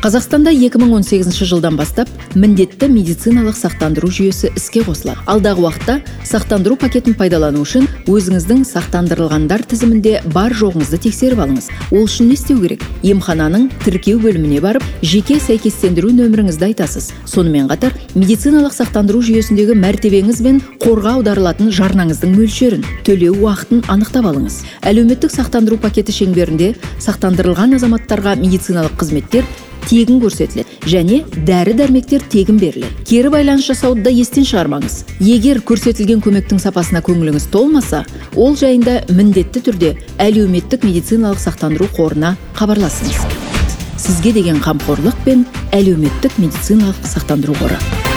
Қазақстанда 2018 жылдан бастап міндетті медициналық сақтандыру жүйесі іске қосылады. Алдағы уақытта сақтандыру пакетін пайдалану үшін өзіңіздің сақтандырылғандар тізімінде бар жоғыңызды тексеріп алыңыз. Ол үшін не істеу керек? Емхананың тіркеу бөліміне барып, жеке сәйкестендіру нөміріңізді айтасыз. Сонымен қатар медициналық сақтандыру жүйесіндегі мәртебеңіз бен қорға аударылатын жарнаңыздың мөлшерін, төлеу уақытын анықтап алыңыз. Әлеуметтік сақтандыру пакеті шеңберінде сақтандырылған азаматтарға медициналық қызметтер тегін көрсетіледі және дәрі-дәрмектер тегін беріледі. Кері байланыс жасауды да естен шығармаңыз. Егер көрсетілген көмектің сапасына көңіліңіз толмаса, ол жайында міндетті түрде әлеуметтік медициналық сақтандыру қорына хабарласыңыз. Сізге деген қамқорлық пен әлеуметтік медициналық сақтандыру қоры.